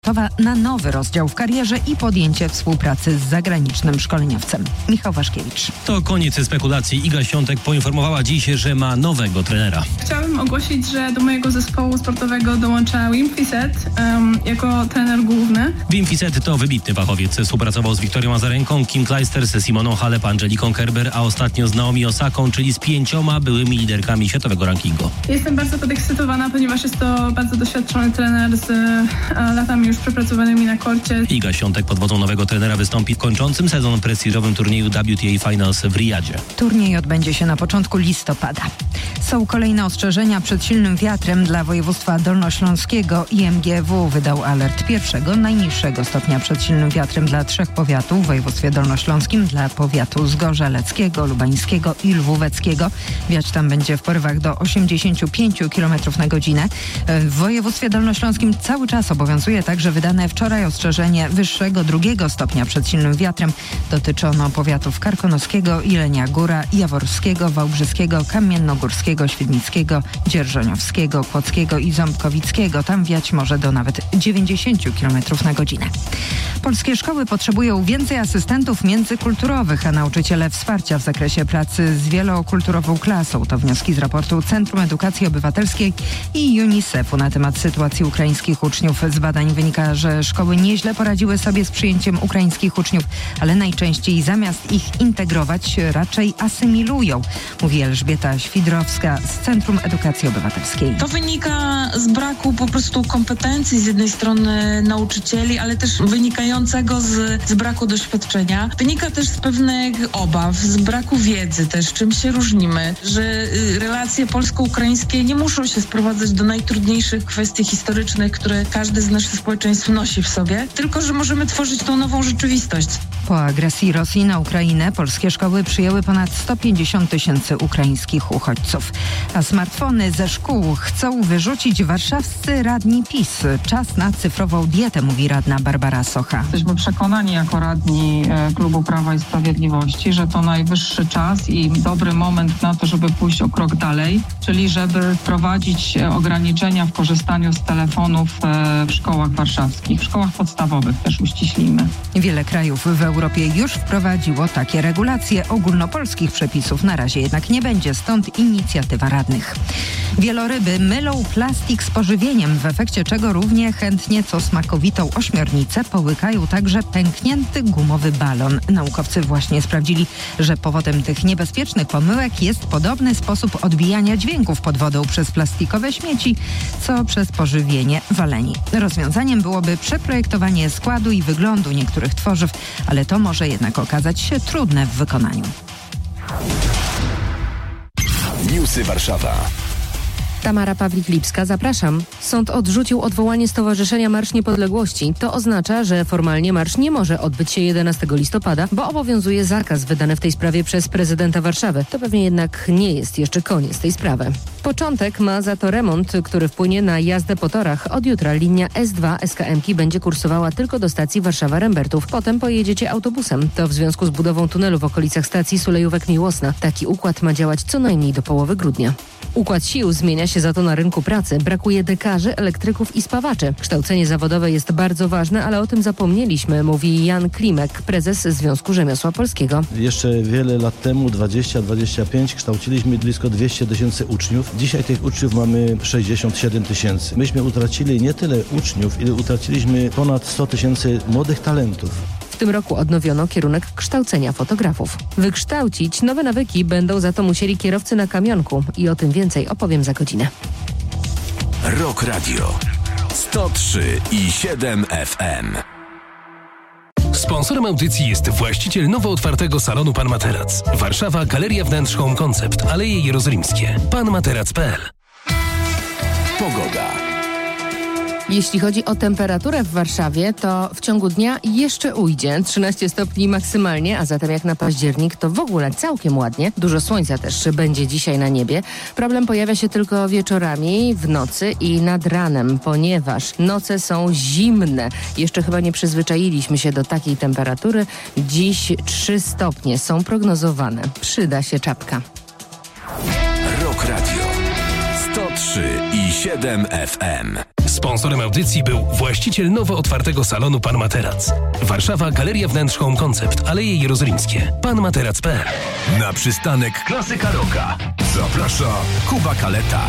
na nowy rozdział w karierze i podjęcie współpracy z zagranicznym szkoleniowcem. Michał Waszkiewicz. To koniec spekulacji. Iga Świątek poinformowała dziś, że ma nowego trenera. Chciałabym ogłosić, że do mojego zespołu sportowego dołącza Wim Fissette jako trener główny. Wim Fissette to wybitny fachowiec. Współpracował z Wiktorią Azarenką, Kim Clijsters, Simoną Halep, Angeliką Kerber, a ostatnio z Naomi Osaką, czyli z 5 byłymi liderkami światowego rankingu. Jestem bardzo podekscytowana, ponieważ jest to bardzo doświadczony trener z latami już przepracowanymi na korcie. Iga Świątek pod wodzą nowego trenera wystąpi w kończącym sezon prestiżowym turnieju WTA Finals w Riyadzie. Turniej odbędzie się na początku listopada. Są kolejne ostrzeżenia przed silnym wiatrem dla województwa dolnośląskiego. IMGW wydał alert pierwszego, najniższego stopnia przed silnym wiatrem dla 3 powiatów w województwie dolnośląskim, dla powiatu zgorzeleckiego, lubańskiego i lwóweckiego. Wiać tam będzie w porywach do 85 km na godzinę. W województwie dolnośląskim cały czas obowiązuje także wydane wczoraj ostrzeżenie wyższego 2 stopnia przed silnym wiatrem. Dotyczy ono powiatów karkonoskiego, Jelenia Góra, jaworskiego, wałbrzyskiego, kamiennogórskiego, świdnickiego, dzierżoniowskiego, kłodzkiego i ząbkowickiego. Tam wiać może do nawet 90 km na godzinę. Polskie szkoły potrzebują więcej asystentów międzykulturowych, a nauczyciele wsparcia w zakresie pracy z wielokulturową klasą. To wnioski z raportu Centrum Edukacji Obywatelskiej i UNICEF-u na temat sytuacji ukraińskich uczniów. Z badań wynika, że szkoły nieźle poradziły sobie z przyjęciem ukraińskich uczniów, ale najczęściej zamiast ich integrować raczej asymilują, mówi Elżbieta Świdrowska z Centrum Edukacji Obywatelskiej. To wynika z braku po prostu kompetencji z jednej strony nauczycieli, ale też wynikającego z braku doświadczenia. Wynika też z pewnych obaw, z braku wiedzy też, czym się różnimy, że relacje polsko-ukraińskie nie muszą się sprowadzać do najtrudniejszych kwestii historycznych, które każdy z naszych społeczeństw nosi w sobie, tylko że możemy tworzyć tą nową rzeczywistość. Po agresji Rosji na Ukrainę polskie szkoły przyjęły ponad 150 000 ukraińskich uchodźców. A smartfony ze szkół chcą wyrzucić warszawscy radni PiS. Czas na cyfrową dietę, mówi radna Barbara Socha. Jesteśmy przekonani jako radni Klubu Prawa i Sprawiedliwości, że to najwyższy czas i dobry moment na to, żeby pójść o krok dalej, czyli żeby wprowadzić ograniczenia w korzystaniu z telefonów w szkołach warszawskich, w szkołach podstawowych też uściślimy. Wiele krajów w Europie już wprowadziło takie regulacje. Ogólnopolskich przepisów na razie jednak nie będzie, stąd inicjatywa radnych. Wieloryby mylą plastik z pożywieniem, w efekcie czego równie chętnie co smakowitą ośmiornicę połykają także pęknięty gumowy balon. Naukowcy właśnie sprawdzili, że powodem tych niebezpiecznych pomyłek jest podobny sposób odbijania dźwięków pod wodą przez plastikowe śmieci, co przez pożywienie waleni. Rozwiązaniem byłoby przeprojektowanie składu i wyglądu niektórych tworzyw, ale to może jednak okazać się trudne w wykonaniu. Newsy Warszawa. Tamara Pawlik-Lipska, zapraszam. Sąd odrzucił odwołanie Stowarzyszenia Marsz Niepodległości. To oznacza, że formalnie marsz nie może odbyć się 11 listopada, bo obowiązuje zakaz wydany w tej sprawie przez prezydenta Warszawy. To pewnie jednak nie jest jeszcze koniec tej sprawy. Początek ma za to remont, który wpłynie na jazdę po torach. Od jutra linia S2 SKM-ki będzie kursowała tylko do stacji Warszawa-Rembertów. Potem pojedziecie autobusem. To w związku z budową tunelu w okolicach stacji Sulejówek-Miłosna. Taki układ ma działać co najmniej do połowy grudnia. Układ sił zmienia się za to na rynku pracy. Brakuje dekarzy, elektryków i spawaczy. Kształcenie zawodowe jest bardzo ważne, ale o tym zapomnieliśmy, mówi Jan Klimek, prezes Związku Rzemiosła Polskiego. Jeszcze wiele lat temu, 20-25, kształciliśmy blisko 200 000 uczniów. Dzisiaj tych uczniów mamy 67 000. Myśmy utracili nie tyle uczniów, ile utraciliśmy ponad 100 000 młodych talentów. W tym roku odnowiono kierunek kształcenia fotografów. Wykształcić nowe nawyki będą za to musieli kierowcy na kamionku i o tym więcej opowiem za godzinę. Rock Radio 103,7 FM. Sponsorem audycji jest właściciel nowo otwartego salonu Pan Materac. Warszawa, Galeria Wnętrz Home Concept, Aleje Jerozolimskie. panmaterac.pl. Pogoda. Jeśli chodzi o temperaturę w Warszawie, to w ciągu dnia jeszcze ujdzie. 13 stopni maksymalnie, a zatem jak na październik to w ogóle całkiem ładnie. Dużo słońca też będzie dzisiaj na niebie. Problem pojawia się tylko wieczorami, w nocy i nad ranem, ponieważ noce są zimne. Jeszcze chyba nie przyzwyczailiśmy się do takiej temperatury. Dziś 3 stopnie są prognozowane. Przyda się czapka. Rock Radio 103,7 FM. Sponsorem audycji był właściciel nowo otwartego salonu Pan Materac. Warszawa, Galeria Wnętrz Home Concept, Aleje Jerozolimskie. PanMaterac.pl. Na przystanek Klasyka Rocka zaprasza Kuba Kaleta.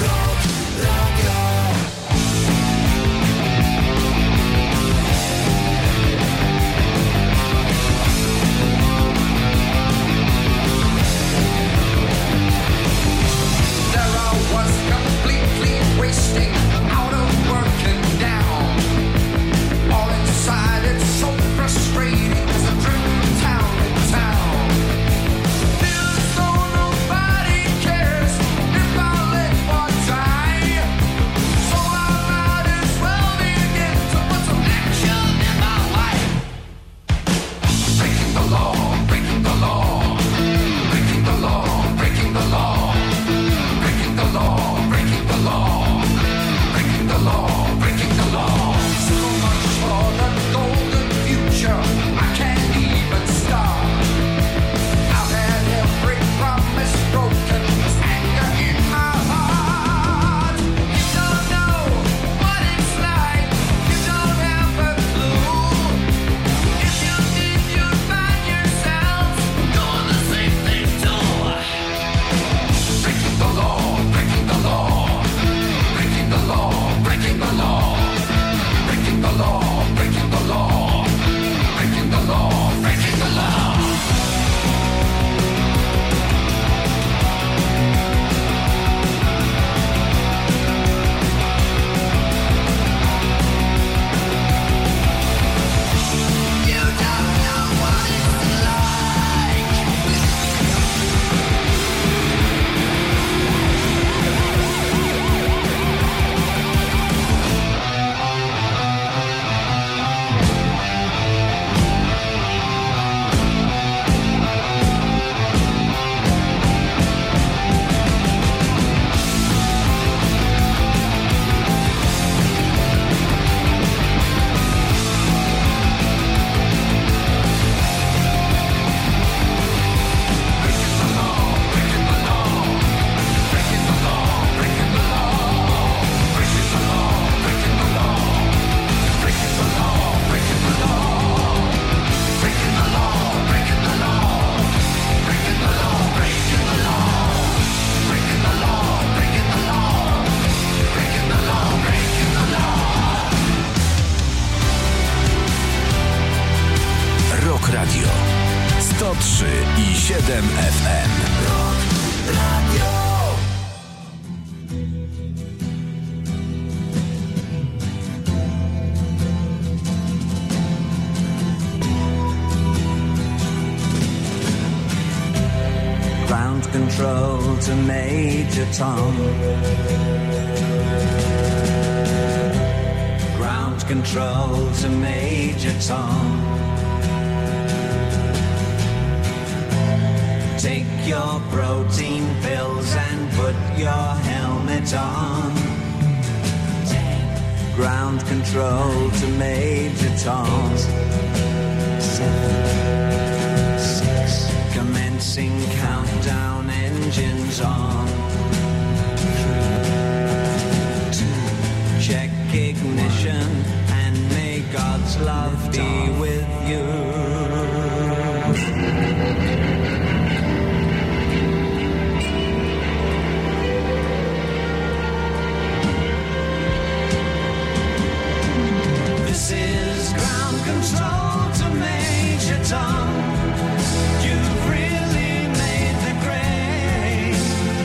Radio 103,7 FM. Ground control to Major Tom. Ground control to Major Tom. Take your protein pills and put your helmet on. Ground control to Major Tom. 7, 6. Commencing countdown, engines on. 3, 2. Check ignition and may God's love be with you. This is ground control to Major Tom. You've really made the grade,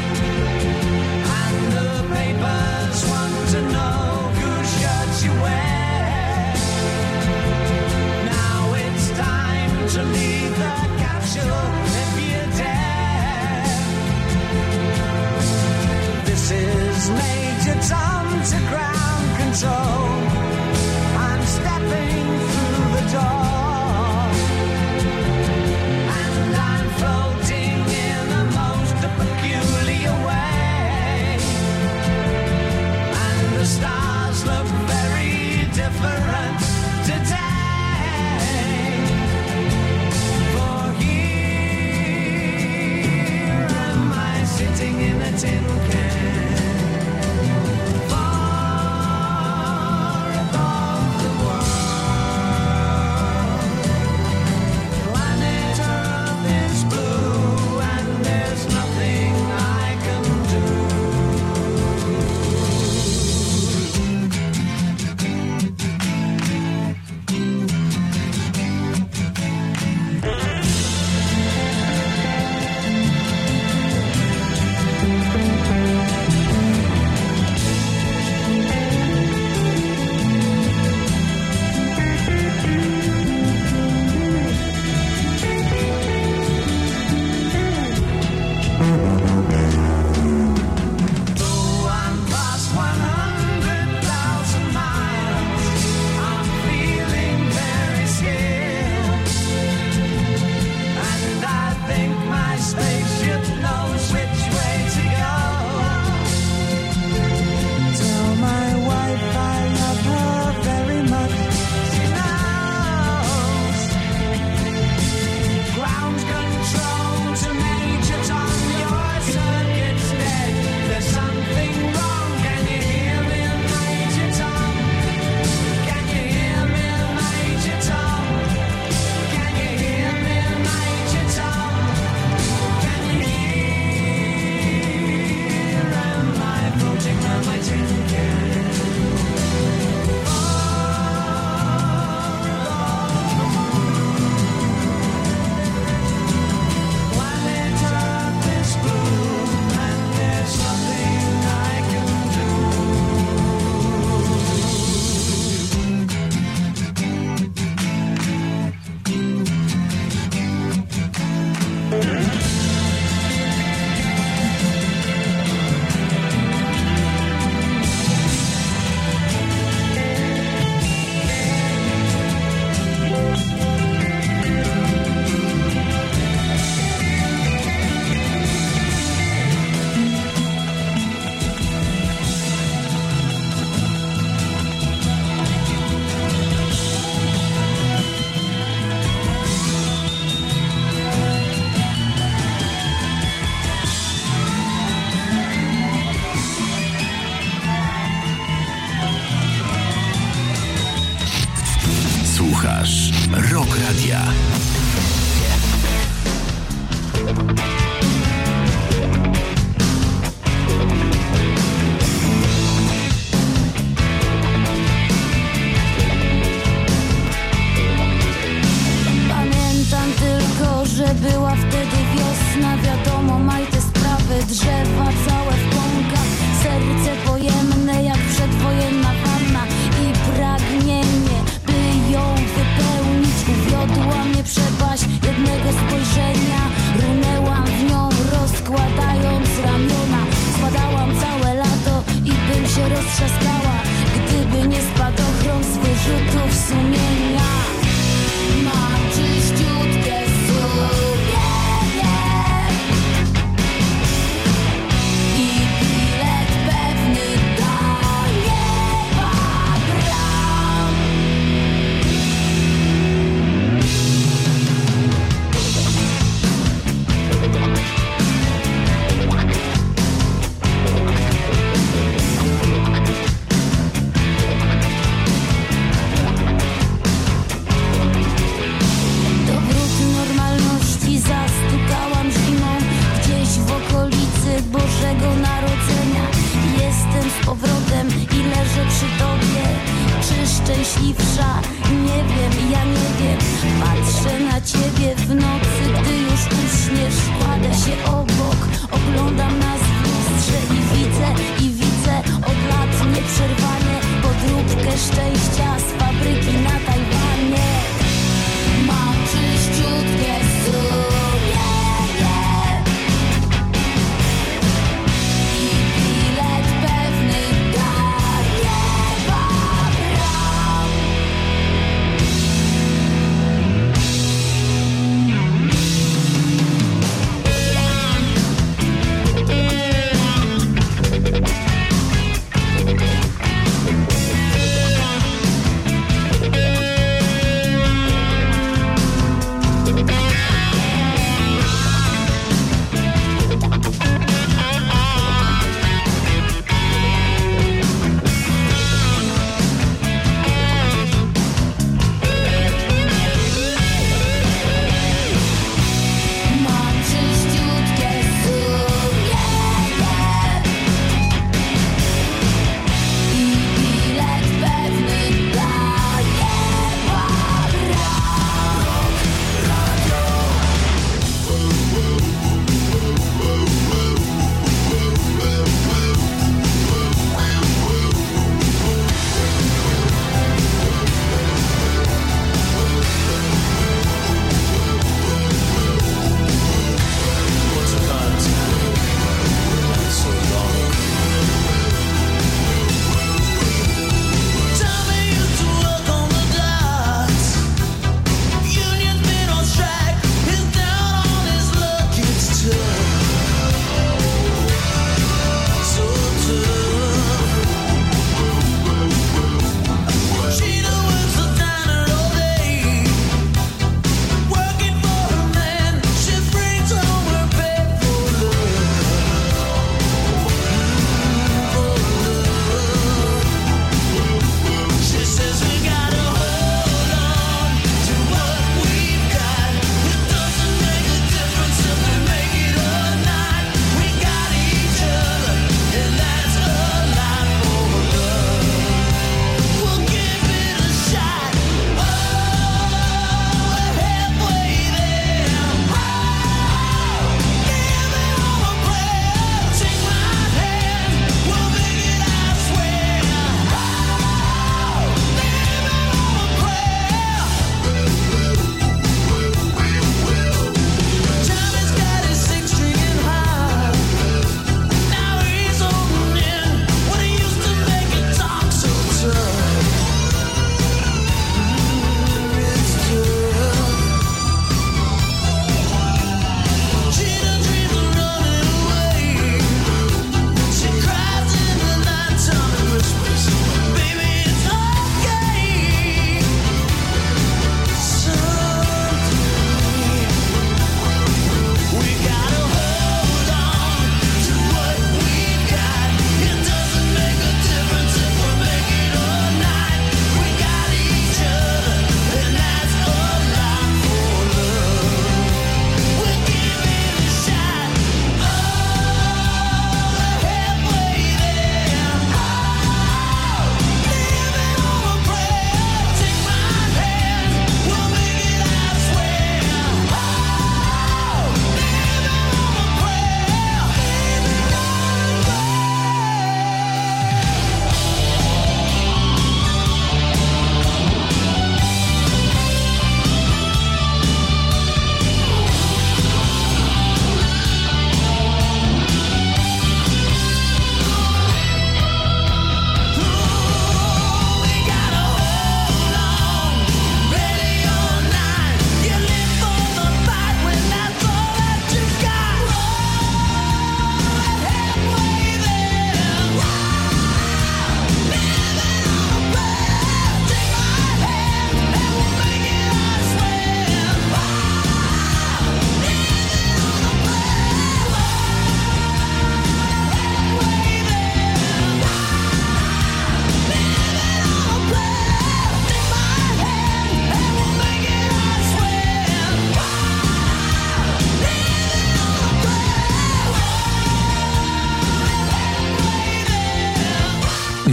and the papers want to know whose shirts you wear. Now it's Słuchasz Rock Radia. Pamiętam tylko, że była wtedy wiosna. Wiadomo, maj te sprawy, drzewa całe w pąkach. Serce pojemne jak przedwojenna wanna i pragnienie, by ją wypełnić. Uwiodła mnie przepaść jednego spojrzenia. Runęłam w nią, rozkładając ramiona. Składałam całe lato i bym się roztrzaskała, gdyby nie spadochron z wyrzutów sumienia. Mam czyściutkie sumienie i bilet pewny do nieba bram. Do wrót normalności zastukałam zimą gdzieś w okolicy Bożego Narodzenia. Jestem z powrotem i leżę przy tobie. Czy szczęśliwsza? Nie wiem, ja nie wiem. Patrzę na ciebie w nocy, gdy już uśniesz. Kładę się obok, oglądam nas w lustrze i widzę od lat nieprzerwanie podróbkę szczęścia z fabryki na Tajwanie. Mam czyściutkie sumienie i bilet pewny do nieba bram.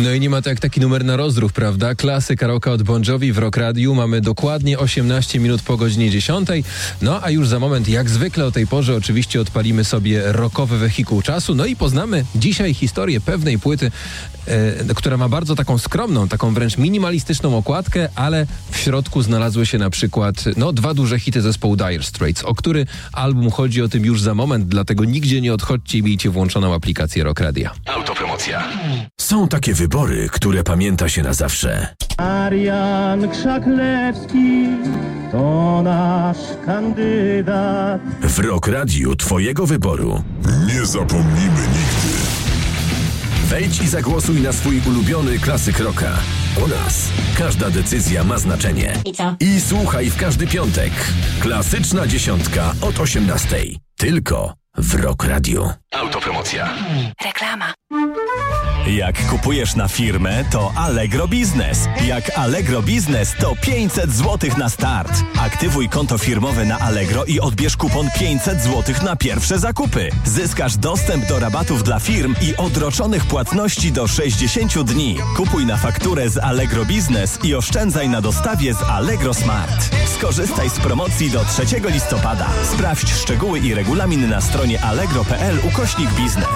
No i nie ma to jak taki numer na rozruch, prawda? Klasyka rocka od Bon Jovi w Rock Radiu. Mamy dokładnie 18 minut po godzinie 10. No a już za moment, jak zwykle o tej porze, oczywiście odpalimy sobie rockowy wehikuł czasu. No i poznamy dzisiaj historię pewnej płyty, która ma bardzo taką skromną, taką wręcz minimalistyczną okładkę, ale w środku znalazły się na przykład dwa duże hity zespołu Dire Straits. O który album chodzi, o tym już za moment, dlatego nigdzie nie odchodźcie i miejcie włączoną aplikację Rock Radia. Autopromocja. Są takie wybory, które pamięta się na zawsze. Marian Krzaklewski to nasz kandydat. W Rock Radiu twojego wyboru nie zapomnimy nigdy. Wejdź i zagłosuj na swój ulubiony klasyk rocka. U nas każda decyzja ma znaczenie. I co? I słuchaj w każdy piątek. Klasyczna dziesiątka od 18:00. Tylko w Rock Radiu. Autopromocja. Reklama. Jak kupujesz na firmę, to Allegro Biznes. Jak Allegro Biznes, to 500 zł na start. Aktywuj konto firmowe na Allegro i odbierz kupon 500 zł na pierwsze zakupy. Zyskasz dostęp do rabatów dla firm i odroczonych płatności do 60 dni. Kupuj na fakturę z Allegro Biznes i oszczędzaj na dostawie z Allegro Smart. Skorzystaj z promocji do 3 listopada. Sprawdź szczegóły i regulamin na stronie allegro.pl/biznes.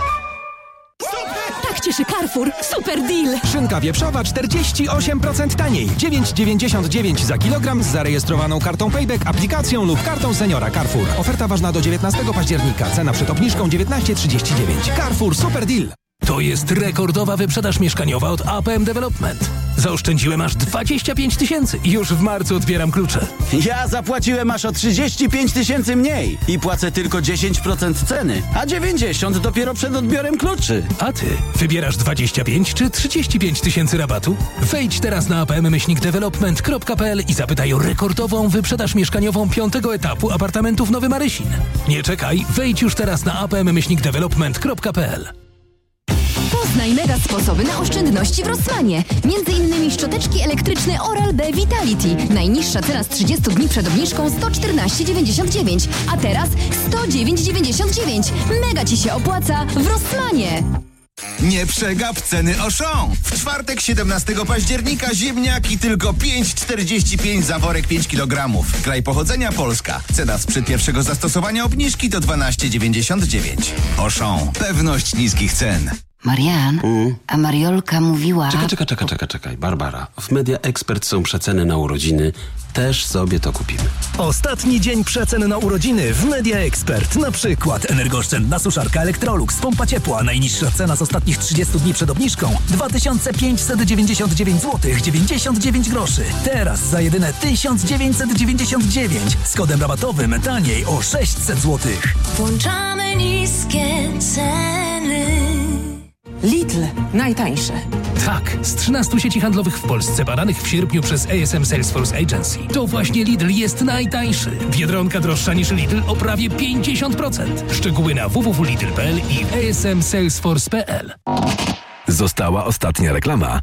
Cieszy Carrefour. Super deal! Szynka wieprzowa 48% taniej. 9,99 za kilogram z zarejestrowaną kartą Payback, aplikacją lub kartą seniora Carrefour. Oferta ważna do 19 października. Cena przed obniżką 19,39. Carrefour Super Deal. To jest rekordowa wyprzedaż mieszkaniowa od APM Development. Zaoszczędziłem aż 25 000 i już w marcu odbieram klucze. Ja zapłaciłem aż o 35 000 mniej i płacę tylko 10% ceny, a 90 dopiero przed odbiorem kluczy. A ty wybierasz 25 czy 35 000 rabatu? Wejdź teraz na apm-development.pl i zapytaj o rekordową wyprzedaż mieszkaniową 5. etapu apartamentów Nowy Marysin. Nie czekaj, wejdź już teraz na apm-development.pl. Poznaj mega sposoby na oszczędności w Rossmanie. Między innymi szczoteczki elektryczne Oral-B Vitality. Najniższa cena z 30 dni przed obniżką 114,99, a teraz 109,99. Mega Ci się opłaca w Rossmanie. Nie przegap ceny Auchan. W czwartek 17 października ziemniaki tylko 5,45 za worek 5 kg. Kraj pochodzenia Polska. Cena sprzed pierwszego zastosowania obniżki to 12,99. Auchan. Pewność niskich cen. Marian, a Mariolka mówiła... Czekaj. Barbara, w Media Expert są przeceny na urodziny. Też sobie to kupimy. Ostatni dzień przecen na urodziny w Media Expert. Na przykład energooszczędna suszarka Electrolux, pompa ciepła. Najniższa cena z ostatnich 30 dni przed obniżką 2599 zł 99 groszy. Teraz za jedyne 1999 z kodem rabatowym taniej o 600 zł. Włączamy niskie ceny. Lidl. Najtańsze. Tak, z 13 sieci handlowych w Polsce badanych w sierpniu przez ASM Salesforce Agency. To właśnie Lidl jest najtańszy. Biedronka droższa niż Lidl o prawie 50%. Szczegóły na www.lidl.pl i asmsalesforce.pl. Została ostatnia reklama.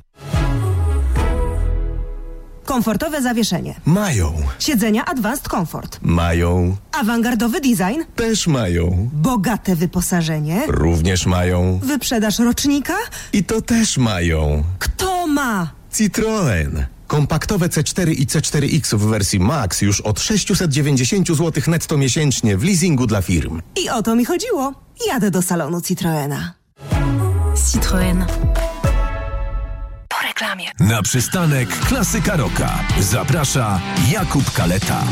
Komfortowe zawieszenie. Mają. Siedzenia Advanced Comfort. Mają. Awangardowy design. Też mają. Bogate wyposażenie. Również mają. Wyprzedaż rocznika. I to też mają. Kto ma? Citroen. Kompaktowe C4 i C4X w wersji Max już od 690 zł netto miesięcznie w leasingu dla firm. I o to mi chodziło. Jadę do salonu Citroena. Citroen. Reklamie. Na przystanek Klasyka Rocka zaprasza Jakub Kaleta.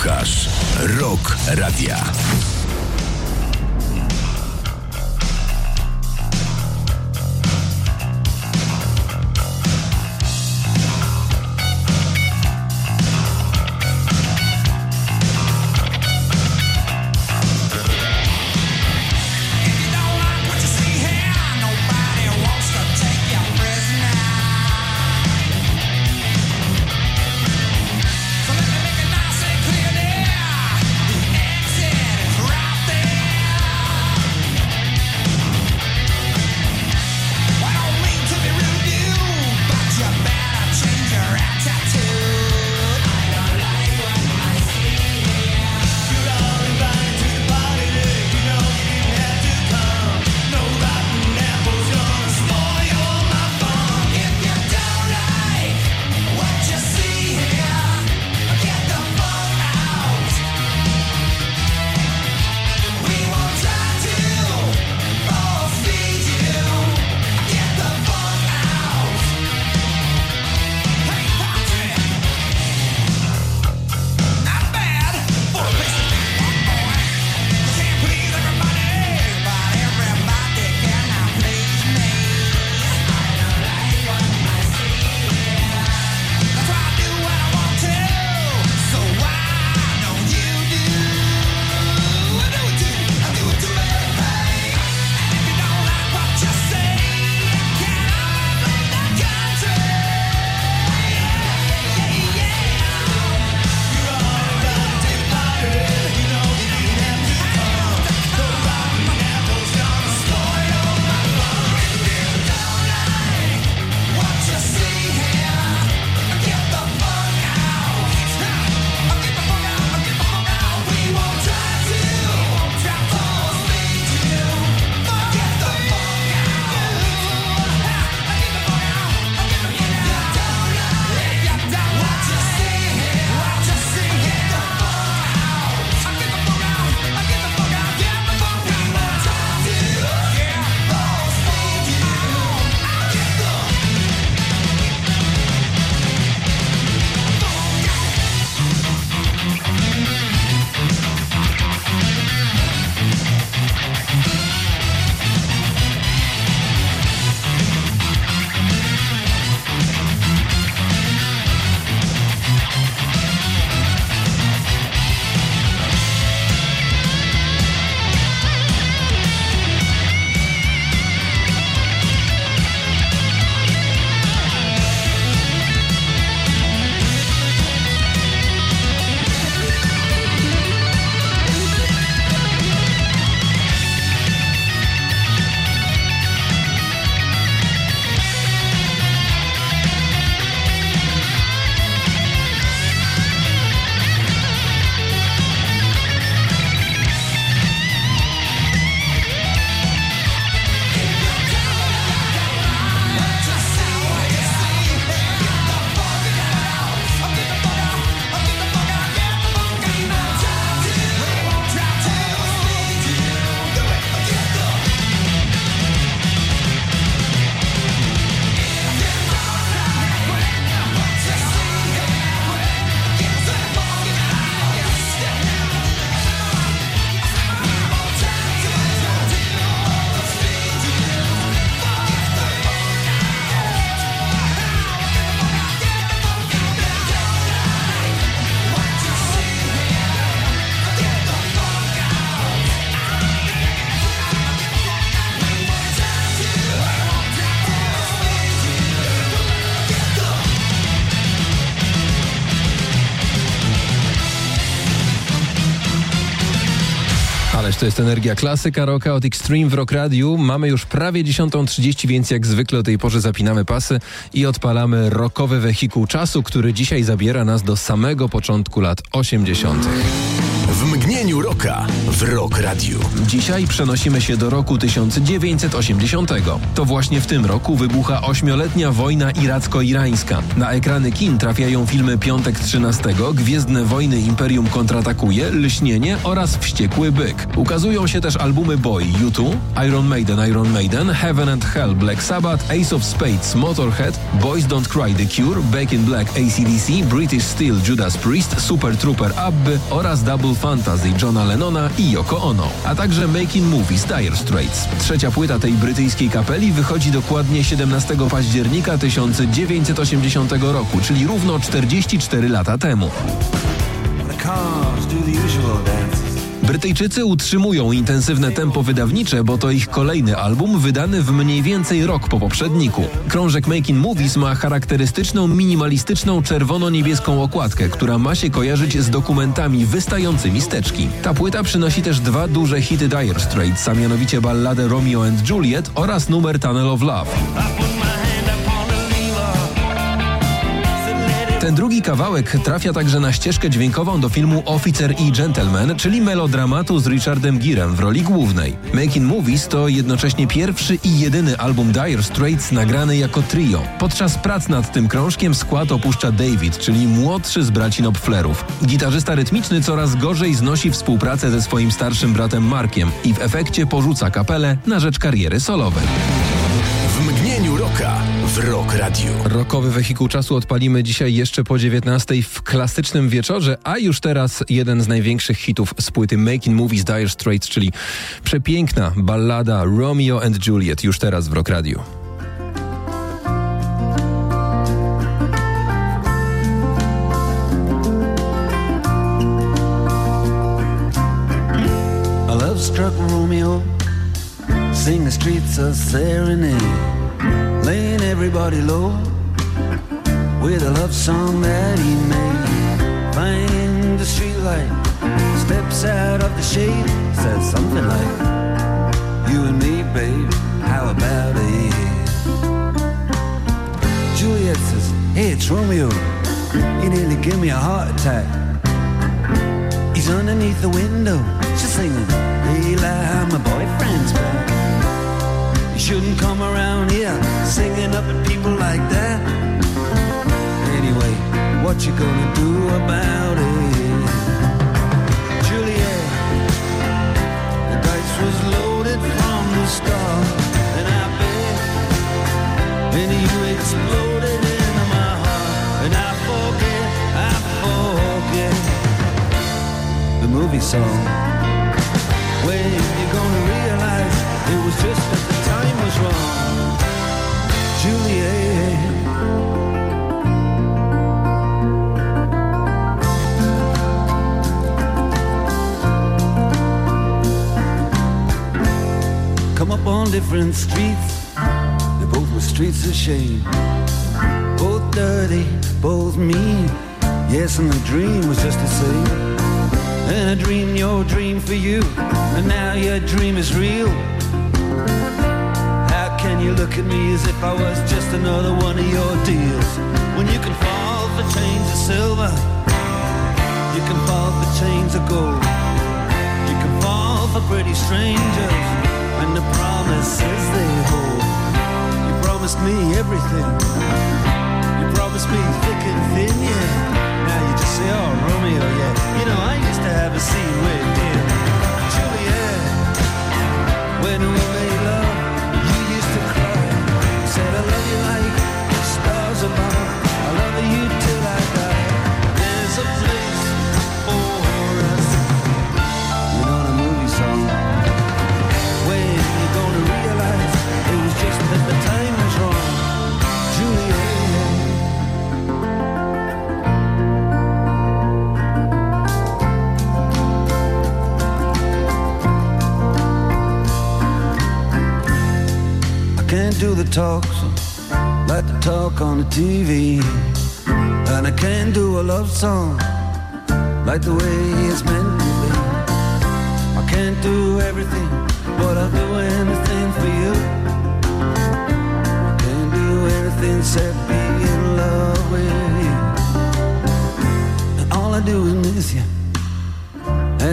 Słuchasz Rock Radia. Ależ to jest energia klasyka rocka od Extreme w Rock Radiu. Mamy już prawie 10:30, więc jak zwykle o tej porze zapinamy pasy i odpalamy rockowy wehikuł czasu, który dzisiaj zabiera nas do samego początku lat 80. W mgnieniu roka w Rock Radio. Dzisiaj przenosimy się do roku 1980. To właśnie w tym roku wybucha 8-letnia wojna iracko-irańska. Na ekrany kin trafiają filmy Piątek 13, Gwiezdne Wojny Imperium kontratakuje, Lśnienie oraz Wściekły Byk. Ukazują się też albumy Boy, U2, Iron Maiden, Heaven and Hell, Black Sabbath, Ace of Spades, Motorhead, Boys Don't Cry, The Cure, Back in Black, AC/DC, British Steel, Judas Priest, Super Trooper, Abby oraz Double Fantasy, Johna Lennona i Yoko Ono, a także Making Movies, Dire Straits. Trzecia płyta tej brytyjskiej kapeli wychodzi dokładnie 17 października 1980 roku, czyli równo 44 lata temu. Brytyjczycy utrzymują intensywne tempo wydawnicze, bo to ich kolejny album wydany w mniej więcej rok po poprzedniku. Krążek Making Movies ma charakterystyczną, minimalistyczną, czerwono-niebieską okładkę, która ma się kojarzyć z dokumentami wystającymi z teczki. Ta płyta przynosi też dwa duże hity Dire Straits, a mianowicie balladę Romeo and Juliet oraz numer Tunnel of Love. Ten drugi kawałek trafia także na ścieżkę dźwiękową do filmu Officer i Gentleman, czyli melodramatu z Richardem Gerem w roli głównej. Making Movies to jednocześnie pierwszy i jedyny album Dire Straits nagrany jako trio. Podczas prac nad tym krążkiem skład opuszcza David, czyli młodszy z braci Knopflerów. Gitarzysta rytmiczny coraz gorzej znosi współpracę ze swoim starszym bratem Markiem i w efekcie porzuca kapelę na rzecz kariery solowej. W mgnieniu roka w Rock Radio. Rockowy wehikuł czasu odpalimy dzisiaj jeszcze po 19 w klasycznym wieczorze, a już teraz jeden z największych hitów z płyty Making Movies Dire Straits, czyli przepiękna ballada Romeo and Juliet, już teraz w Rock Radio. A love struck Romeo, sing the streets a serenade, laying everybody low with a love song that he made. Find the streetlight, steps out of the shade, says something like, you and me, babe, how about it? Juliet says, hey, it's Romeo, he nearly gave me a heart attack. He's underneath the window, she's singing, hey, like my boyfriend's back. You shouldn't come around here singing up at people like that. Anyway, what you gonna do about it? Juliet, the dice was loaded from the start, and I bet, and you exploded into my heart, and I forget the movie song. When you gonna realize it was just that the time was wrong, Juliet. Come up on different streets, they both were streets of shame, both dirty, both mean. Yes, and the dream was just the same. And I dreamed your dream for you, and now your dream is real. How can you look at me as if I was just another one of your deals? When you can fall for chains of silver, you can fall for chains of gold, you can fall for pretty strangers and the promises they hold. You promised me everything, you promised me thick and thin, yeah. Now you just say, oh, Romeo, yeah. You know, I used to have a scene with him. Juliet, when we made love, you used to cry. You said, I love you like the stars above. I love you till I die. There's a place for us. You know the movie song. When you gonna realize it was just that the time was wrong, Juliet. Can't do the talk, so like the talk on the TV. And I can't do a love song like the way it's meant to be. I can't do everything, but I'll do anything for you. I can't do anything except be in love with you. And all I do is miss you,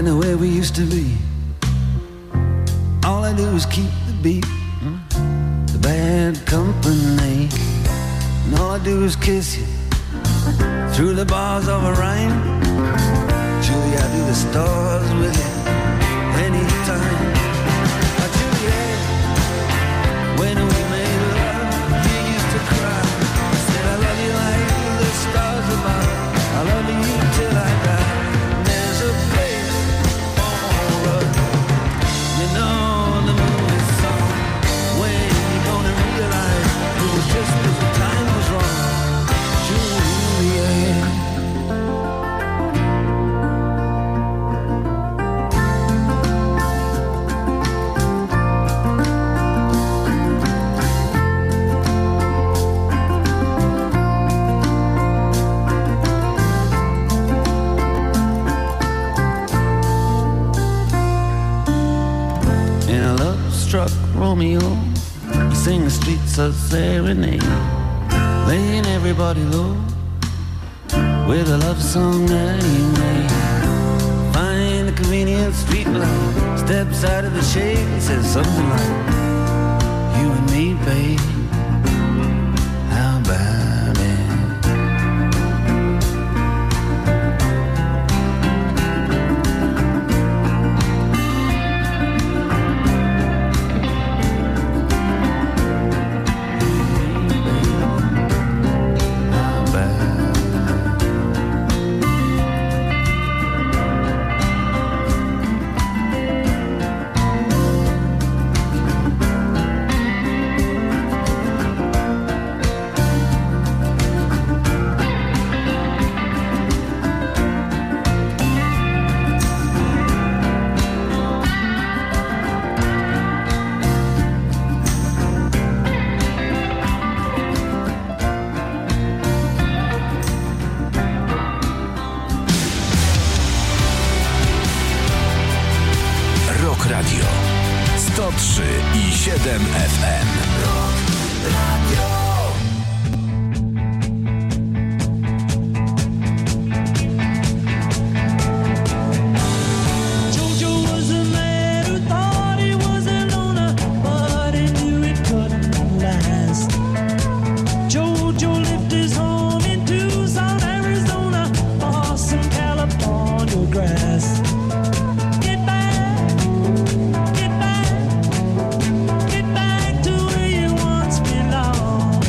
used to be. All I do is keep the beat, the bad company. And all I do is kiss you through the bars of a rhyme. Julie, I do the stars with you anytime. Juliet, when we made love, you used to cry. I said I love you like the stars above. I love you till I die. There's a place for us. You know the movie song. When you gonna realize it was just 'cause the time was wrong. Juliet. Struck Romeo, he sing the streets a serenade, laying everybody low with a love song that he made. Find a convenient street light, steps out of the shade, he says something like, you and me, babe, how about it? Radio 103,7 FM. Get back to where you once belonged.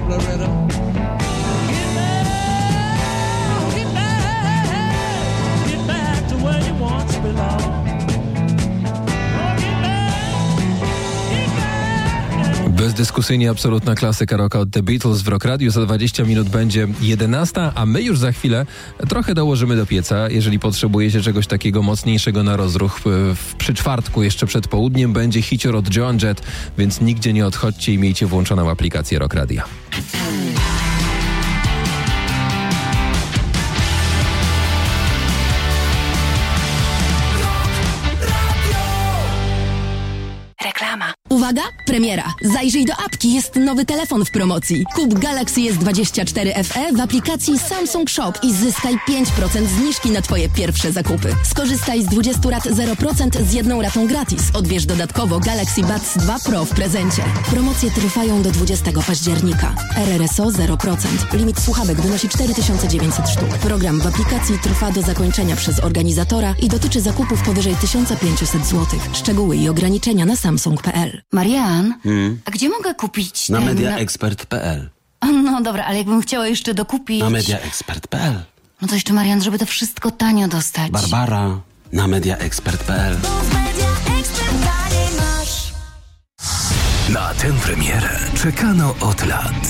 Loretta. Get back to where you once belonged. Bezdyskusyjnie absolutna klasyka rocka od The Beatles w Rock Radio. Za 20 minut będzie 11, a my już za chwilę trochę dołożymy do pieca. Jeżeli potrzebujecie czegoś takiego mocniejszego na rozruch, przy czwartku jeszcze przed południem będzie hicior od Joan Jett, więc nigdzie nie odchodźcie i miejcie włączoną aplikację Rock Radio. Reklama. Uwaga, premiera. Zajrzyj do apki, jest nowy telefon w promocji. Kup Galaxy S24 FE w aplikacji Samsung Shop i zyskaj 5% zniżki na Twoje pierwsze zakupy. Skorzystaj z 20 rat 0% z jedną ratą gratis. Odbierz dodatkowo Galaxy Buds 2 Pro w prezencie. Promocje trwają do 20 października. RRSO 0%. Limit słuchawek wynosi 4900 sztuk. Program w aplikacji trwa do zakończenia przez organizatora i dotyczy zakupów powyżej 1500 zł. Szczegóły i ograniczenia na samsung.pl. Marian, a gdzie mogę kupić Na mediaexpert.pl. No dobra, ale jakbym chciała jeszcze dokupić... Na mediaexpert.pl. No to jeszcze, Marian, żeby to wszystko tanio dostać. Barbara, na mediaexpert.pl. Na tę premierę czekano od lat.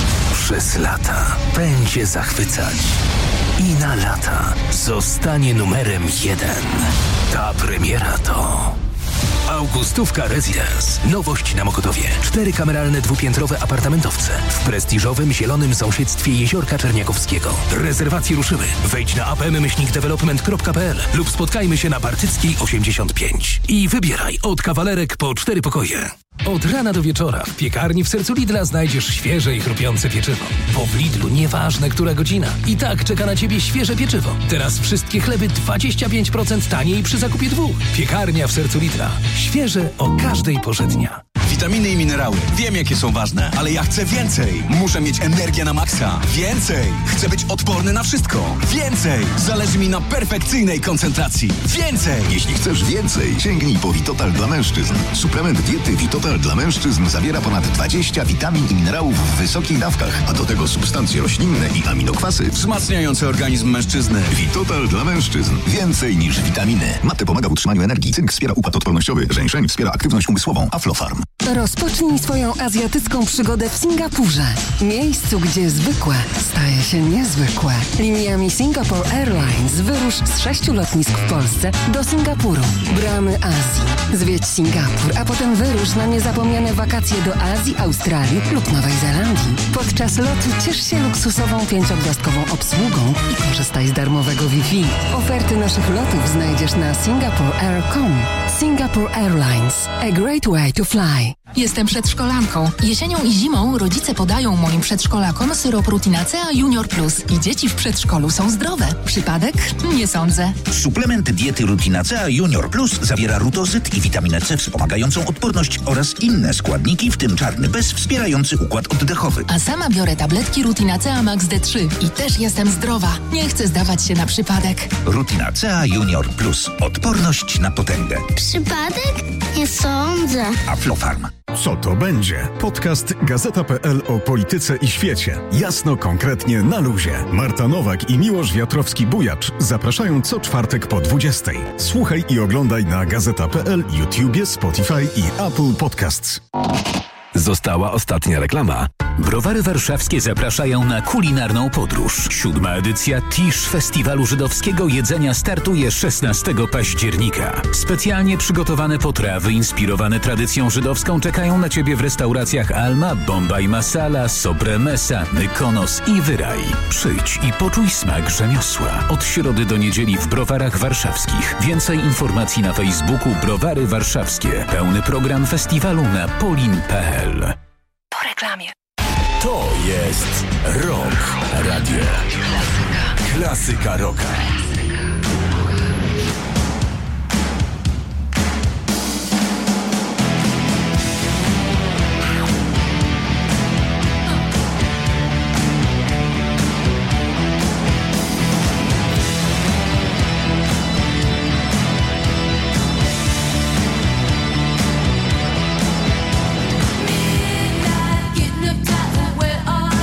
Przez lata będzie zachwycać. I na lata zostanie numerem 1. Ta premiera to... Augustówka Residence. Nowość na Mokotowie. 4 kameralne dwupiętrowe apartamentowce w prestiżowym, zielonym sąsiedztwie Jeziorka Czerniakowskiego. Rezerwacje ruszyły. Wejdź na apm-development.pl lub spotkajmy się na Bartyckiej 85. I wybieraj od kawalerek po 4 pokoje. Od rana do wieczora w piekarni w sercu Lidla znajdziesz świeże i chrupiące pieczywo. Bo w Lidlu nieważne, która godzina. I tak czeka na Ciebie świeże pieczywo. Teraz wszystkie chleby 25% taniej przy zakupie 2. Piekarnia w sercu Lidla. Świeże o każdej porze dnia. Witaminy i minerały. Wiem, jakie są ważne, ale ja chcę więcej. Muszę mieć energię na maksa. Więcej. Chcę być odporny na wszystko. Więcej. Zależy mi na perfekcyjnej koncentracji. Więcej. Jeśli chcesz więcej, sięgnij po Vitotal dla mężczyzn. Suplement diety Vitotal dla mężczyzn zawiera ponad 20 witamin i minerałów w wysokich dawkach, a do tego substancje roślinne i aminokwasy wzmacniające organizm mężczyzny. Vitotal dla mężczyzn. Więcej niż witaminy. Mate pomaga w utrzymaniu energii, cynk wspiera układ odpornościowy, żeńszeń wspiera aktywność umysłową, Aflofarm. Rozpocznij swoją azjatycką przygodę w Singapurze. Miejscu, gdzie zwykłe staje się niezwykłe. Liniami Singapore Airlines wyrusz z 6 lotnisk w Polsce do Singapuru. Bramy Azji. Zwiedź Singapur, a potem wyrusz na niezapomniane wakacje do Azji, Australii lub Nowej Zelandii. Podczas lotu ciesz się luksusową 5-gwiazdkową obsługą i korzystaj z darmowego Wi-Fi. Oferty naszych lotów znajdziesz na singaporeair.com. Singapore Airlines. A great way to fly. Jestem przedszkolanką. Jesienią i zimą rodzice podają moim przedszkolakom syrop Rutinacea Junior Plus i dzieci w przedszkolu są zdrowe. Przypadek? Nie sądzę. Suplement diety Rutinacea Junior Plus zawiera rutozyt i witaminę C wspomagającą odporność oraz inne składniki, w tym czarny bez wspierający układ oddechowy. A sama biorę tabletki Rutinacea Max D3 i też jestem zdrowa. Nie chcę zdawać się na przypadek. Rutinacea Junior Plus. Odporność na potęgę. Przypadek? Nie sądzę. Aflofarm. Co to będzie? Podcast Gazeta.pl o polityce i świecie. Jasno, konkretnie, na luzie. Marta Nowak i Miłosz Wiatrowski-Bujacz zapraszają co czwartek po 20:00. Słuchaj i oglądaj na Gazeta.pl, YouTubie, Spotify i Apple Podcasts. Została ostatnia reklama. Browary Warszawskie zapraszają na kulinarną podróż. 7. edycja Tisz Festiwalu Żydowskiego Jedzenia startuje 16 października. Specjalnie przygotowane potrawy inspirowane tradycją żydowską czekają na Ciebie w restauracjach Alma, Bombay Masala, Sobremesa, Mykonos i Wyraj. Przyjdź i poczuj smak rzemiosła. Od środy do niedzieli w Browarach Warszawskich. Więcej informacji na Facebooku Browary Warszawskie. Pełny program festiwalu na polin.pl. Po reklamie. To jest Rock Radio. Klasyka rocka. Midnight, getting up top, where are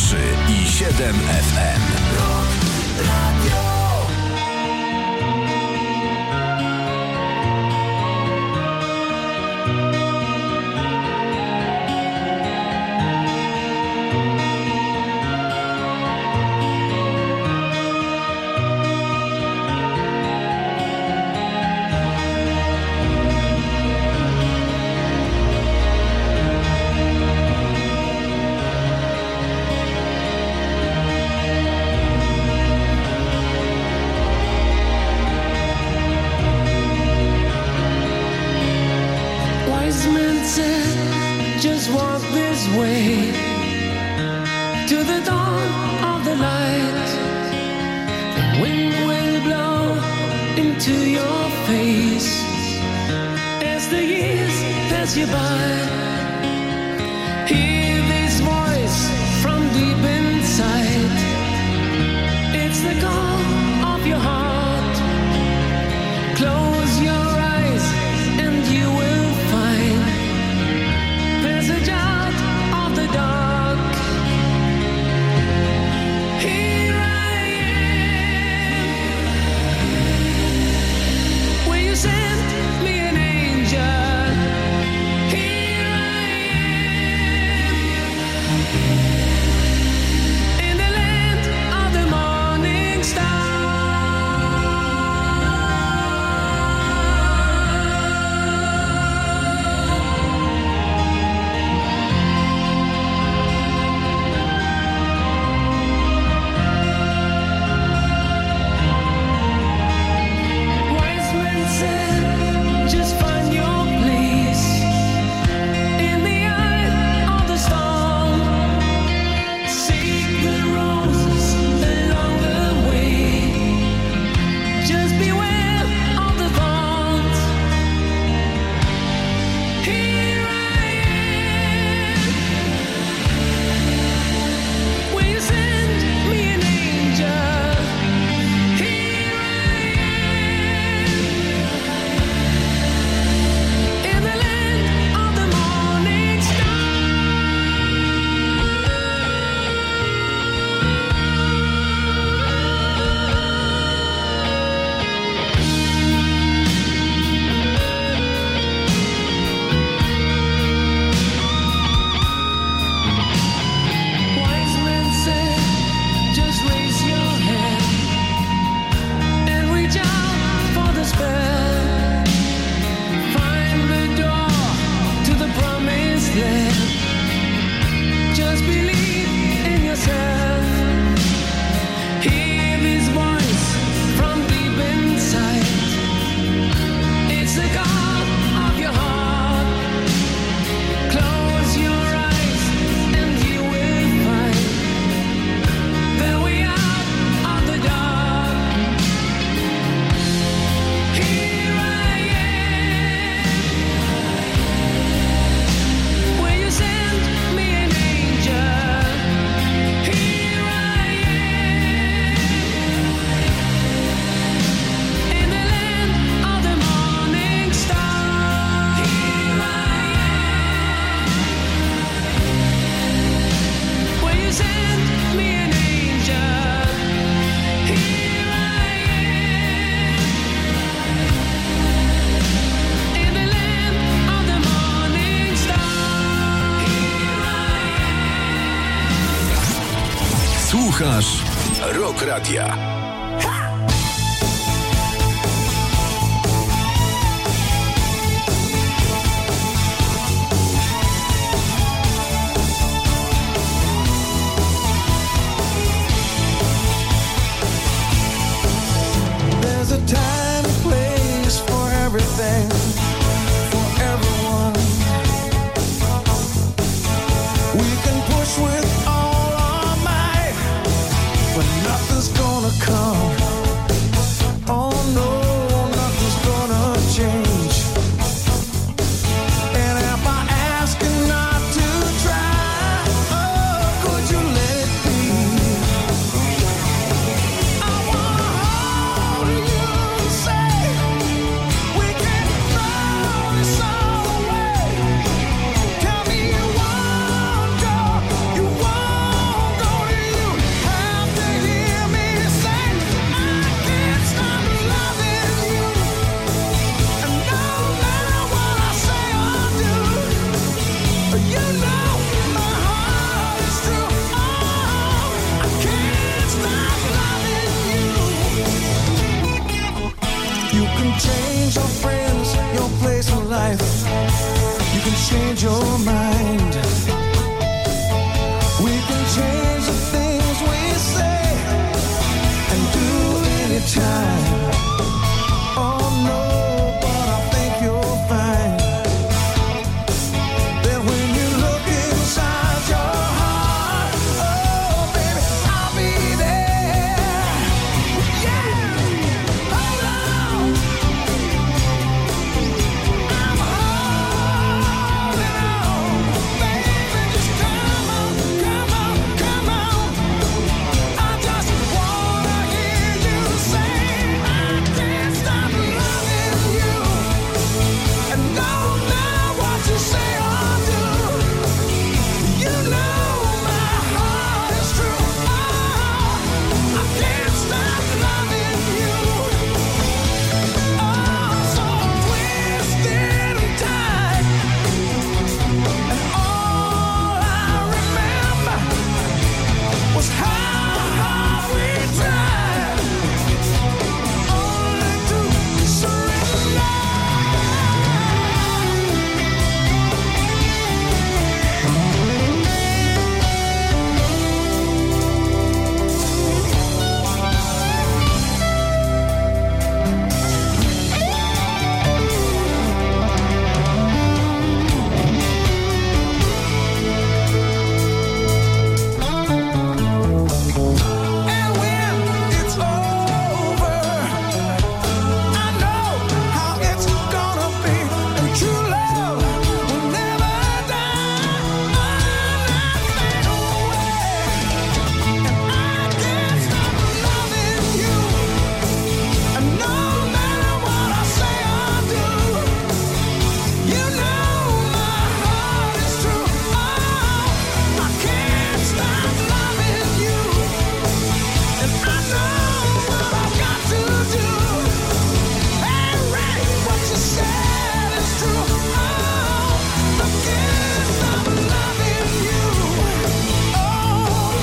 103,7 FM. Just walk this way to the dawn of the light. The wind will blow into your face as the years pass you by. Hear this voice from deep inside. It's the call of your heart. Close your eyes and you will find passage out of the dark. Here I am. Will you send me an angel? Here I am. In the land of the morning star. Just find your place in the eye of the storm. Seek the roses along the way. Just beware of the thorns. Here I am. Will you send me an angel? Here I am. In the land of the morning star. Wise men say, just raise your hand and reach out for the spell. Find the door to the promised land. Just believe in yourself. Hear this voice from deep inside. It's the God of your heart. Close your eyes and you will find the way out of the dark. Here I am. Will you send me an angel? Here I am. In the land of the morning star. Here I am. Will you send me an angel? Here I am. In the land of the morning star. Here I am. Słuchasz Rock Radia. There's a time and place for everything, for everyone. We can push with all our might, but nothing's gonna come. Oh no, nothing's gonna change. And if I ask you not to try, oh, could you let it be? I wanna hold you and say we can fly. change your friends, your place in life. You can change your mind. We can change the things we say and do anytime. Oh no, but I think you'll find that when you look inside your heart, oh baby, I'll be there. Yeah, hold on. I'm holding on, baby, just come on, come on, come on. I just wanna hear you say I can't stop loving you. And no matter what you say or do, you know my heart is true. Oh, I can't stop loving you. Oh, so twisted and tight. And all I remember was how hard we tried only to surrender. And when it's over, I know how it's gonna be. And true love will never die. Not fade away. And I can't stop loving you. And no matter what I say or do, you know my heart is true. Oh, I can't stop loving you. And I know what I've got to do. Hey, right, what you said is true. Oh, I can't stop loving you. Oh,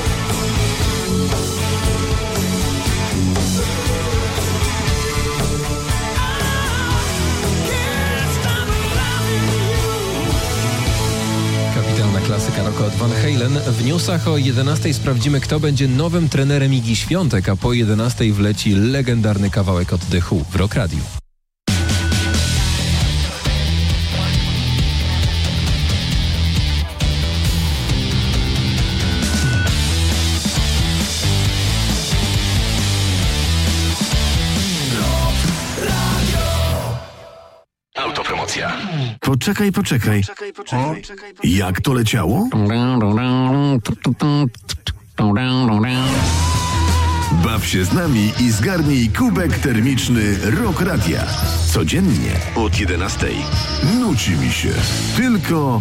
can't stop loving you. Kapitalna klasyka rocka od Van Halen. W newsach o 11 sprawdzimy, kto będzie nowym trenerem Igi Świątek, a po 11 wleci legendarny kawałek od The Who w Rock Radio. Autopromocja. Poczekaj. Jak to leciało? Baw się z nami i zgarnij kubek termiczny Rock Radia. Codziennie od 11. Nuci mi się. Tylko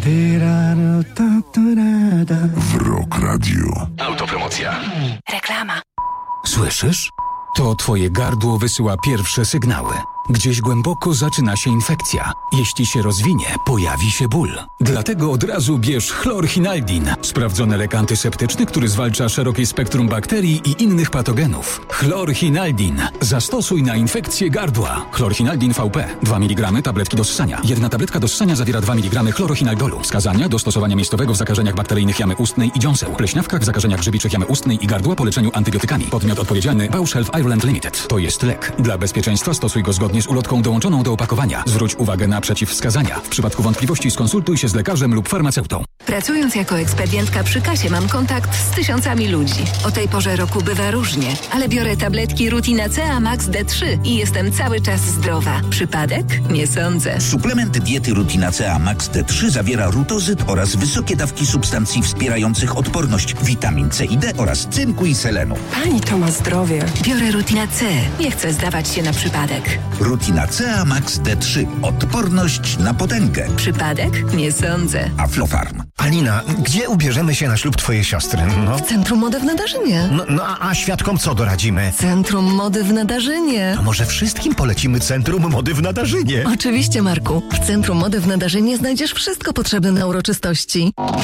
w Rock Radio. Autopromocja. Reklama. Słyszysz? To twoje gardło wysyła pierwsze sygnały. Gdzieś głęboko zaczyna się infekcja. Jeśli się rozwinie, pojawi się ból. Dlatego od razu bierz chlorhinaldin. Sprawdzony lek antyseptyczny, który zwalcza szerokie spektrum bakterii i innych patogenów. Chlorhinaldin. Zastosuj na infekcję gardła. Chlorhinaldin VP. 2 mg tabletki do ssania. Jedna tabletka do ssania zawiera 2 mg chlorochinaldolu. Wskazania do stosowania miejscowego w zakażeniach bakteryjnych jamy ustnej i dziąseł. Pleśniawkach w zakażeniach grzybiczych jamy ustnej i gardła po leczeniu antybiotykami. Podmiot odpowiedzialny Bausch Health Ireland Limited. To jest lek. Dla bezpieczeństwa stosuj go zgodnie z ulotką dołączoną do opakowania. Zwróć uwagę na przeciwwskazania. W przypadku wątpliwości skonsultuj się z lekarzem lub farmaceutą. Pracując jako ekspedientka przy kasie mam kontakt z tysiącami ludzi. O tej porze roku bywa różnie, ale biorę tabletki Rutinacea Max D3 i jestem cały czas zdrowa. Przypadek? Nie sądzę. Suplement diety Rutinacea Max D3 zawiera rutozyt oraz wysokie dawki substancji wspierających odporność, witamin C i D oraz cynku i selenu. Pani to ma zdrowie. Biorę Rutinacea. Nie chcę zdawać się na przypadek. Rutinacea Max D3. Odporność na potęgę. Przypadek? Nie sądzę. Aflofarm. Alina, gdzie ubierzemy się na ślub twojej siostry? No. W Centrum Mody w Nadarzynie. A świadkom co doradzimy? Centrum Mody w Nadarzynie. To może wszystkim polecimy Centrum Mody w Nadarzynie. Oczywiście, Marku. W Centrum Mody w Nadarzynie znajdziesz wszystko potrzebne na uroczystości.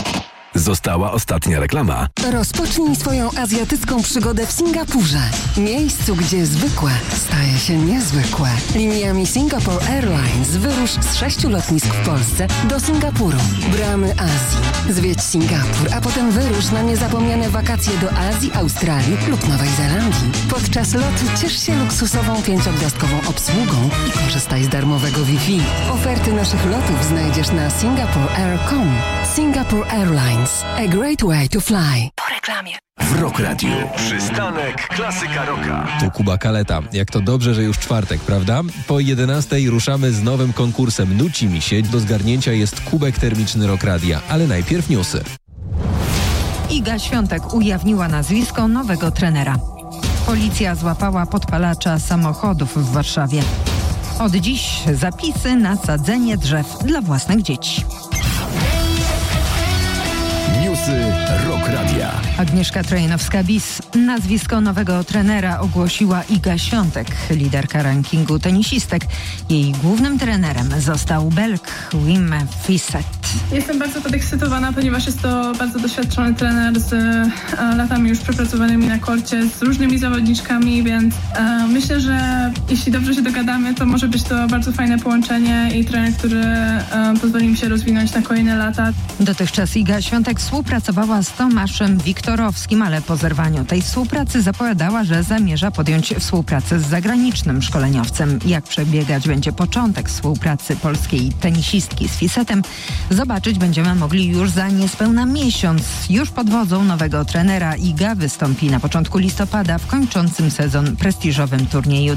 Została ostatnia reklama. Rozpocznij swoją azjatycką przygodę w Singapurze. Miejscu, gdzie zwykłe staje się niezwykłe. Liniami Singapore Airlines wyrusz z 6 lotnisk w Polsce do Singapuru. Bramy Azji. Zwiedź Singapur, a potem wyrusz na niezapomniane wakacje do Azji, Australii lub Nowej Zelandii. Podczas lotu ciesz się luksusową 5-gwiazdkową obsługą i korzystaj z darmowego Wi-Fi. Oferty naszych lotów znajdziesz na singaporeair.com. Singapore Airlines. A great way to fly. Po reklamie. W Rock Radio. Przystanek Klasyka Rocka. Tu Kuba Kaleta. Jak to dobrze, że już czwartek, prawda? Po 11 ruszamy z nowym konkursem Nuci mi się. Do zgarnięcia jest kubek termiczny Rock Radia. Ale najpierw newsy. Iga Świątek ujawniła nazwisko nowego trenera. Policja złapała podpalacza samochodów w Warszawie. Od dziś zapisy na sadzenie drzew dla własnych dzieci. Newsy Rock Radia. Agnieszka Trojanowska-Bis. Nazwisko nowego trenera ogłosiła Iga Świątek, liderka rankingu tenisistek. Jej głównym trenerem został Belg Wim Fissette. Jestem bardzo podekscytowana, ponieważ jest to bardzo doświadczony trener z latami już przepracowanymi na korcie, z różnymi zawodniczkami, więc myślę, że jeśli dobrze się dogadamy, to może być to bardzo fajne połączenie i trener, który pozwoli mi się rozwinąć na kolejne lata. Dotychczas Iga Świątek współpracowała z Tomaszem Wiktorowskim, ale po zerwaniu tej współpracy zapowiadała, że zamierza podjąć współpracę z zagranicznym szkoleniowcem. Jak przebiegać będzie początek współpracy polskiej tenisistki z Fissettem, zobaczyć będziemy mogli już za niespełna miesiąc. Już pod wodzą nowego trenera Iga wystąpi na początku listopada w kończącym sezon prestiżowym turnieju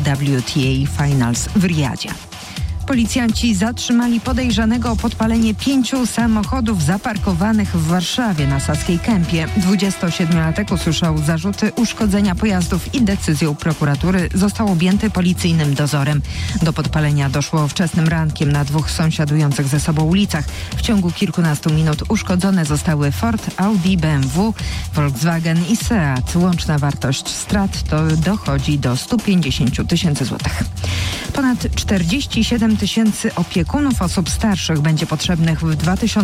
WTA Finals w Riyadzie. Policjanci zatrzymali podejrzanego o podpalenie 5 samochodów zaparkowanych w Warszawie na Saskiej Kępie. 27-latek usłyszał zarzuty uszkodzenia pojazdów i decyzją prokuratury został objęty policyjnym dozorem. Do podpalenia doszło wczesnym rankiem na 2 sąsiadujących ze sobą ulicach. W ciągu kilkunastu minut uszkodzone zostały Ford, Audi, BMW, Volkswagen i Seat. Łączna wartość strat to dochodzi do 150 000 złotych. Ponad 47 tysięcy opiekunów osób starszych będzie potrzebnych w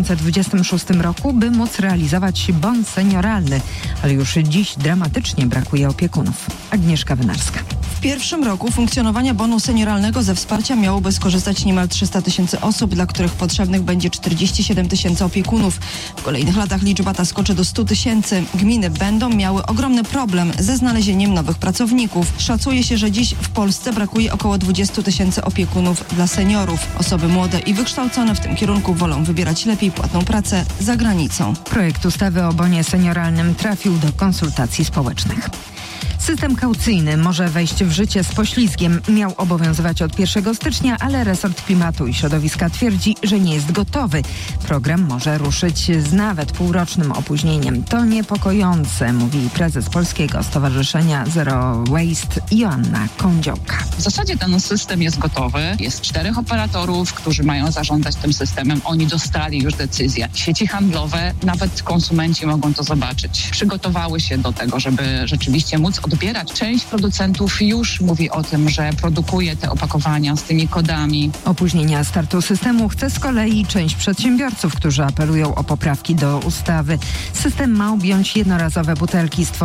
2026 roku, by móc realizować bon senioralny. Ale już dziś dramatycznie brakuje opiekunów. Agnieszka Wynarska. W pierwszym roku funkcjonowania bonu senioralnego ze wsparcia miałoby skorzystać niemal 300 000 osób, dla których potrzebnych będzie 47 000 opiekunów. W kolejnych latach liczba ta skoczy do 100 000. Gminy będą miały ogromny problem ze znalezieniem nowych pracowników. Szacuje się, że dziś w Polsce brakuje około 20 000 opiekunów dla seniorów. Osoby młode i wykształcone w tym kierunku wolą wybierać lepiej płatną pracę za granicą. Projekt ustawy o bonie senioralnym trafił do konsultacji społecznych. System kaucyjny może wejść w życie z poślizgiem. Miał obowiązywać od 1 stycznia, ale resort klimatu i środowiska twierdzi, że nie jest gotowy. Program może ruszyć z nawet półrocznym opóźnieniem. To niepokojące, mówi prezes Polskiego Stowarzyszenia Zero Waste Joanna Kądziołka. W zasadzie ten system jest gotowy. Jest 4 operatorów, którzy mają zarządzać tym systemem. Oni dostali już decyzję. Sieci handlowe, nawet konsumenci mogą to zobaczyć. Przygotowały się do tego, żeby rzeczywiście móc odbierać. Część producentów już mówi o tym, że produkuje te opakowania z tymi kodami. Opóźnienia startu systemu chce z kolei część przedsiębiorców, którzy apelują o poprawki do ustawy. System ma objąć jednorazowe butelki